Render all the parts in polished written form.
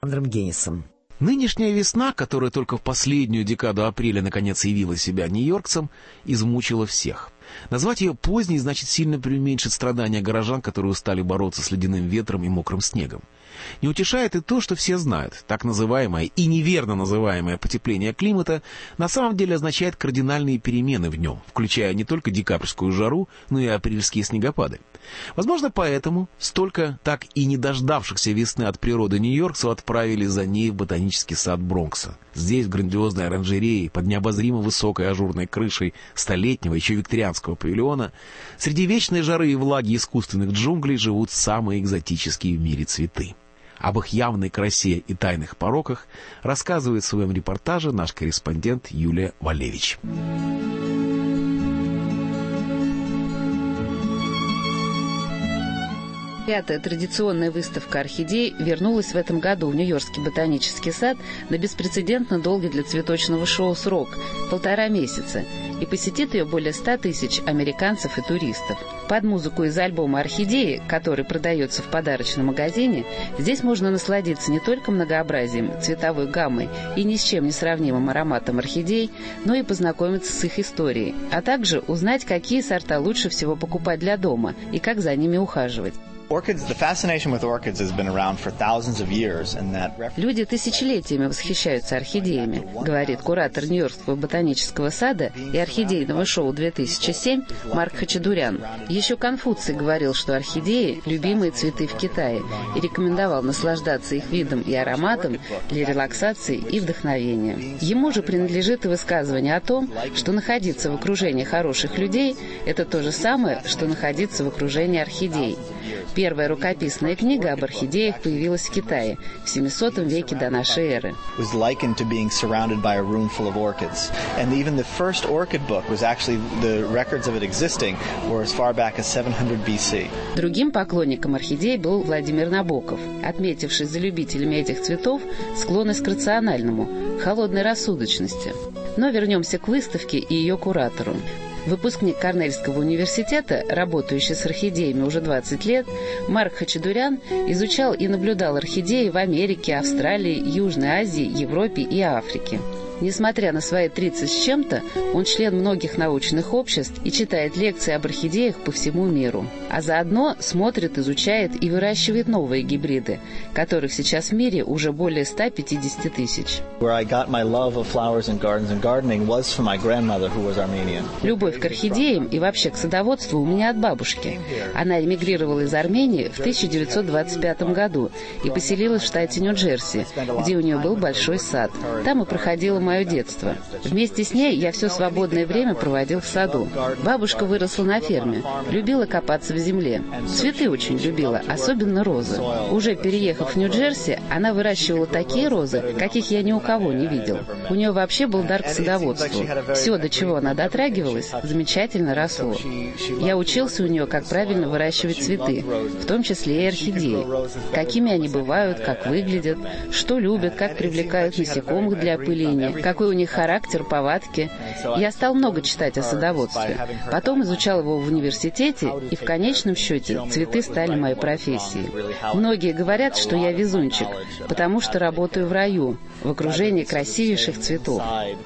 Андером Геннисом. Нынешняя весна, которая только в последнюю декаду апреля наконец явила себя нью-йоркцам, измучила всех. Назвать ее поздней значит сильно преуменьшить страдания горожан, которые устали бороться с ледяным ветром и мокрым снегом. Не утешает и то, что все знают, так называемое и неверно называемое потепление климата на самом деле означает кардинальные перемены в нем, включая не только декабрьскую жару, но и апрельские снегопады. Возможно, поэтому столько так и не дождавшихся весны от природы нью-йоркцев отправили за ней в ботанический сад Бронкса. Здесь, в грандиозной оранжерее, под необозримо высокой ажурной крышей столетнего, еще викторианского павильона, среди вечной жары и влаги искусственных джунглей живут самые экзотические в мире цветы. Об их явной красе и тайных пороках рассказывает в своем репортаже наш корреспондент Юлия Валевич. Пятая традиционная выставка орхидей вернулась в этом году в Нью-Йоркский ботанический сад на беспрецедентно долгий для цветочного шоу срок – 1,5 месяца, и посетит ее более 100 тысяч американцев и туристов. Под музыку из альбома «Орхидеи», который продается в подарочном магазине, здесь можно насладиться не только многообразием цветовой гаммой и ни с чем не сравнимым ароматом орхидей, но и познакомиться с их историей, а также узнать, какие сорта лучше всего покупать для дома и как за ними ухаживать. Люди тысячелетиями восхищаются орхидеями, говорит куратор Нью-Йоркского ботанического сада и орхидейного шоу 2007 Марк Хачатурян. Еще Конфуций говорил, что орхидеи – любимые цветы в Китае, и рекомендовал наслаждаться их видом и ароматом для релаксации и вдохновения. Ему же принадлежит и высказывание о том, что находиться в окружении хороших людей – это то же самое, что находиться в окружении орхидей. Первая рукописная книга об орхидеях появилась в Китае в 700 веке до нашей эры. Другим поклонником орхидей был Владимир Набоков, отметивший за любителями этих цветов склонность к рациональному, холодной рассудочности. Но вернемся к выставке и ее куратору. Выпускник Корнельского университета, работающий с орхидеями уже 20 лет, Марк Хачатурян изучал и наблюдал орхидеи в Америке, Австралии, Южной Азии, Европе и Африке. Несмотря на свои 30 с чем-то, он член многих научных обществ и читает лекции об орхидеях по всему миру. А заодно смотрит, изучает и выращивает новые гибриды, которых сейчас в мире уже более 150 тысяч. Любовь к орхидеям и вообще к садоводству у меня от бабушки. Она эмигрировала из Армении в 1925 году и поселилась в штате Нью-Джерси, где у нее был большой сад. Там и проходила мое детство. Вместе с ней я все свободное время проводил в саду. Бабушка выросла на ферме, любила копаться в земле. Цветы очень любила, особенно розы. Уже переехав в Нью-Джерси, она выращивала такие розы, каких я ни у кого не видел. У нее вообще был дар к садоводству. Все, до чего она дотрагивалась, замечательно росло. Я учился у нее, как правильно выращивать цветы, в том числе и орхидеи. Какими они бывают, как выглядят, что любят, как привлекают насекомых для опыления, какой у них характер, повадки. Я стал много читать о садоводстве. Потом изучал его в университете, и в конечном счете цветы стали моей профессией. Многие говорят, что я везунчик, потому что работаю в раю, в окружении красивейших цветов.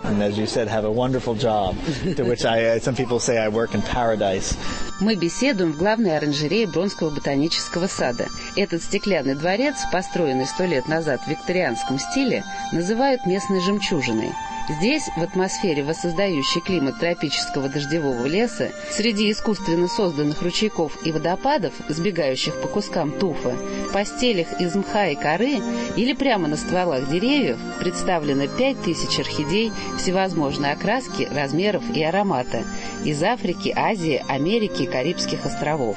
Мы беседуем в главной оранжерее Бронкского ботанического сада. Этот стеклянный дворец, построенный 100 лет назад в викторианском стиле, называют местной жемчужиной. Здесь, в атмосфере, воссоздающей климат тропического дождевого леса, среди искусственно созданных ручейков и водопадов, сбегающих по кускам туфа, постелях из мха и коры или прямо на стволах деревьев, представлено 5000 орхидей всевозможной окраски, размеров и аромата из Африки, Азии, Америки и Карибских островов.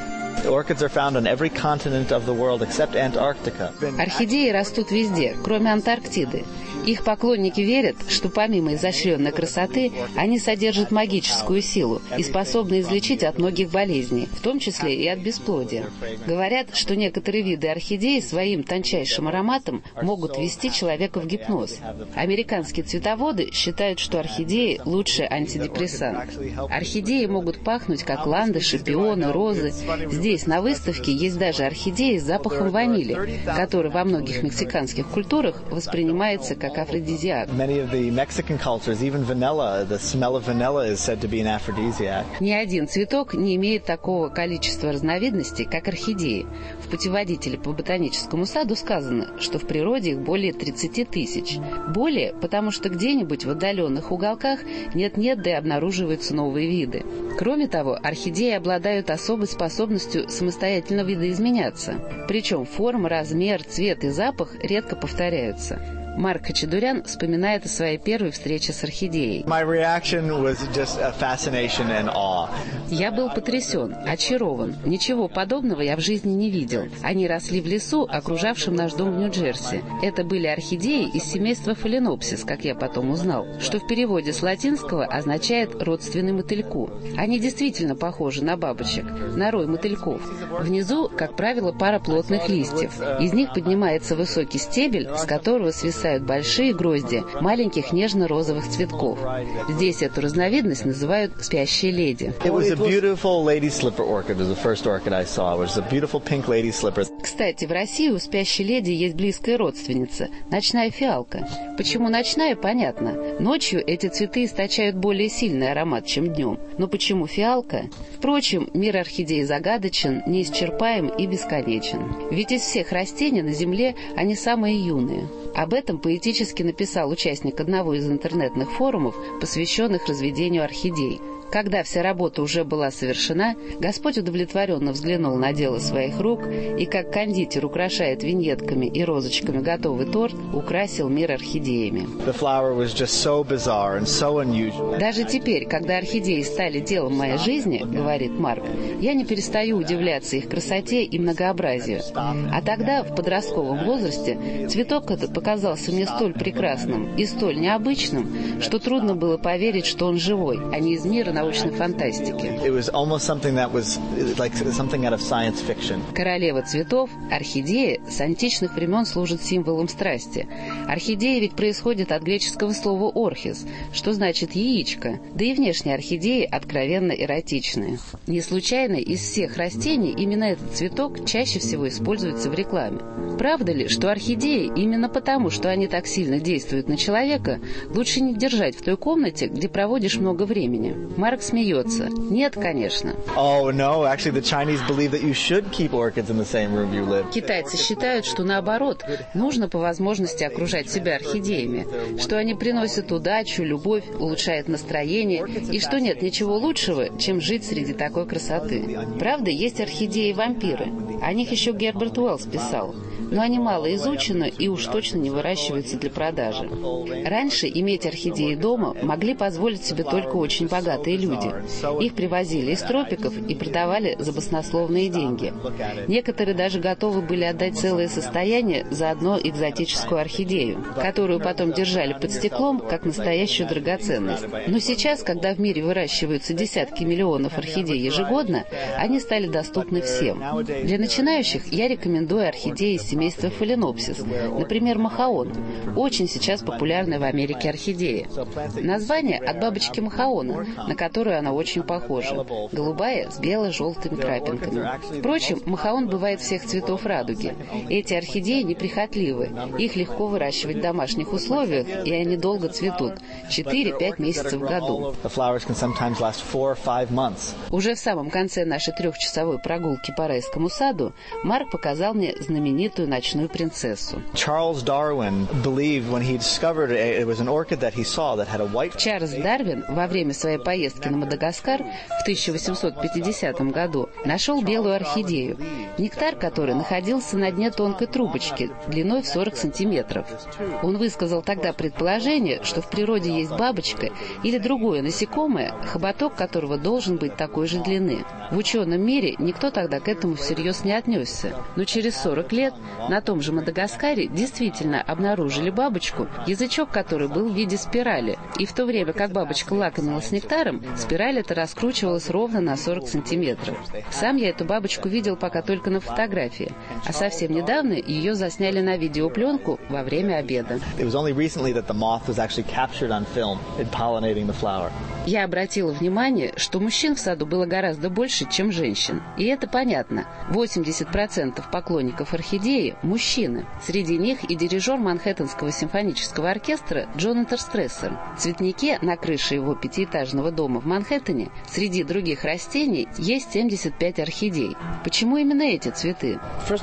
Орхидеи растут везде, кроме Антарктиды. Их поклонники верят, что помимо изощренной красоты, они содержат магическую силу и способны излечить от многих болезней, в том числе и от бесплодия. Говорят, что некоторые виды орхидей своим тончайшим ароматом могут ввести человека в гипноз. Американские цветоводы считают, что орхидеи – лучший антидепрессант. Орхидеи могут пахнуть, как ландыши, пионы, розы. Здесь на выставке есть даже орхидеи с запахом ванили, который во многих мексиканских культурах воспринимается как афродизиак. Ни один цветок не имеет такого количества разновидностей, как орхидеи. В путеводителе по ботаническому саду сказано, что в природе их более 30 тысяч. Более, потому что где-нибудь в отдаленных уголках нет-нет, да и обнаруживаются новые виды. Кроме того, орхидеи обладают особой способностью самостоятельно видоизменяться. Причем форма, размер, цвет и запах редко повторяются. Марк Хачатурян вспоминает о своей первой встрече с орхидеей. Я был потрясен, очарован. Ничего подобного я в жизни не видел. Они росли в лесу, окружавшем наш дом в Нью-Джерси. Это были орхидеи из семейства фаленопсис, как я потом узнал, что в переводе с латинского означает «родственный мотыльку». Они действительно похожи на бабочек, на рой мотыльков. Внизу, как правило, пара плотных листьев. Из них поднимается высокий стебель, с которого свисает большие грозди маленьких нежно-розовых цветков. Здесь эту разновидность называют «спящие леди». Кстати, в России у спящей леди есть близкая родственница – ночная фиалка. Почему ночная, понятно. Ночью эти цветы источают более сильный аромат, чем днем. Но почему фиалка? Впрочем, мир орхидей загадочен, неисчерпаем и бесконечен. Ведь из всех растений на Земле они самые юные. Об этом поэтически написал участник одного из интернетных форумов, посвященных разведению орхидей. Когда вся работа уже была совершена, Господь удовлетворенно взглянул на дело своих рук и, как кондитер украшает виньетками и розочками готовый торт, украсил мир орхидеями. «Даже теперь, когда орхидеи стали делом моей жизни, — говорит Марк, — я не перестаю удивляться их красоте и многообразию. А тогда, в подростковом возрасте, цветок этот показался мне столь прекрасным и столь необычным, что трудно было поверить, что он живой, а не из мира научной фантастики». Королева цветов, орхидея, с античных времен служит символом страсти. Орхидея ведь происходит от греческого слова «орхис», что значит «яичко», да и внешние орхидеи откровенно эротичные. Не случайно из всех растений именно этот цветок чаще всего используется в рекламе. Правда ли, что орхидеи, именно потому, что они так сильно действуют на человека, лучше не держать в той комнате, где проводишь много времени? Марк смеется. Нет, конечно. Китайцы считают, что наоборот, нужно по возможности окружать себя орхидеями, что они приносят удачу, любовь, улучшают настроение, и что нет ничего лучшего, чем жить среди такой красоты. Правда, есть орхидеи-вампиры. О них еще Герберт Уэллс писал. Но они мало изучены и уж точно не выращиваются для продажи. Раньше иметь орхидеи дома могли позволить себе только очень богатые люди. Их привозили из тропиков и продавали за баснословные деньги. Некоторые даже готовы были отдать целое состояние за одну экзотическую орхидею, которую потом держали под стеклом, как настоящую драгоценность. Но сейчас, когда в мире выращиваются десятки миллионов орхидей ежегодно, они стали доступны всем. Для начинающих я рекомендую орхидеи из семейства фаленопсис, например, махаон, очень сейчас популярная в Америке орхидея. Название от бабочки махаона, на которую она очень похожа, голубая с бело-желтыми крапинками. Впрочем, махаон бывает всех цветов радуги. Эти орхидеи неприхотливы, их легко выращивать в домашних условиях, и они долго цветут, 4-5 месяцев в году. Уже в самом конце нашей 3-часовой прогулки по райскому саду Марк показал мне знаменитую ночную принцессу. Чарльз Дарвин во время своей поездки на Мадагаскар в 1850 году нашел белую орхидею, нектар которой находился на дне тонкой трубочки длиной в 40 сантиметров. Он высказал тогда предположение, что в природе есть бабочка или другое насекомое, хоботок которого должен быть такой же длины. В ученом мире никто тогда к этому всерьез не отнесся, но через 40 лет На том же Мадагаскаре действительно обнаружили бабочку, язычок которой был в виде спирали. И в то время, как бабочка лакомилась нектаром, спираль эта раскручивалась ровно на 40 сантиметров. Сам я эту бабочку видел пока только на фотографии, а совсем недавно ее засняли на видеопленку во время обеда. Я обратила внимание, что мужчин в саду было гораздо больше, чем женщин. И это понятно. 80% поклонников орхидеи – мужчины. Среди них и дирижер Манхэттенского симфонического оркестра Джонатан Стрессер. В цветнике на крыше его пятиэтажного дома в Манхэттене среди других растений есть 75 орхидей. Почему именно эти цветы?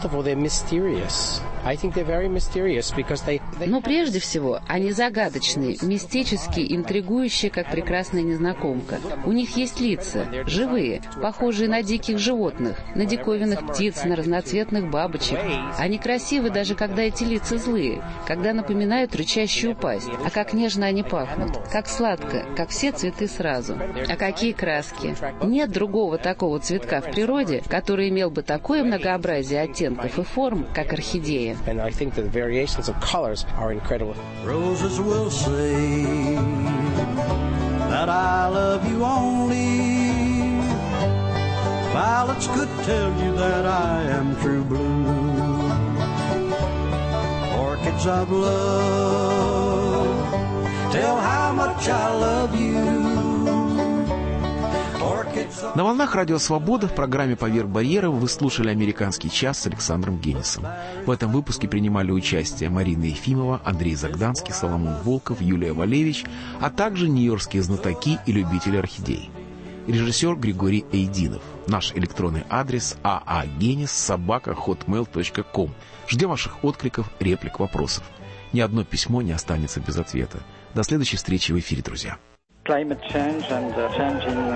Но прежде всего, они загадочные, мистические, интригующие, как прекрасная незнакомка. У них есть лица, живые, похожие на диких животных, на диковинных птиц, на разноцветных бабочек. Они красивы даже когда эти лица злые, когда напоминают рычащую пасть. А как нежно они пахнут, как сладко, как все цветы сразу. А какие краски! Нет другого такого цветка в природе, который имел бы такое многообразие оттенков и форм, как орхидея. Roses will say that I love you only. Violets could tell you that I am true blue. Orchids of love tell how much I love you. На волнах Радио Свобода в программе «Поверх барьера» вы слушали «Американский час» с Александром Генисом. В этом выпуске принимали участие Марина Ефимова, Андрей Загданский, Соломон Волков, Юлия Валевич, а также нью-йоркские знатоки и любители орхидей. Режиссер Григорий Эйдинов. Наш электронный адрес aagenis@hotmail.com. Ждем ваших откликов, реплик, вопросов. Ни одно письмо не останется без ответа. До следующей встречи в эфире, друзья.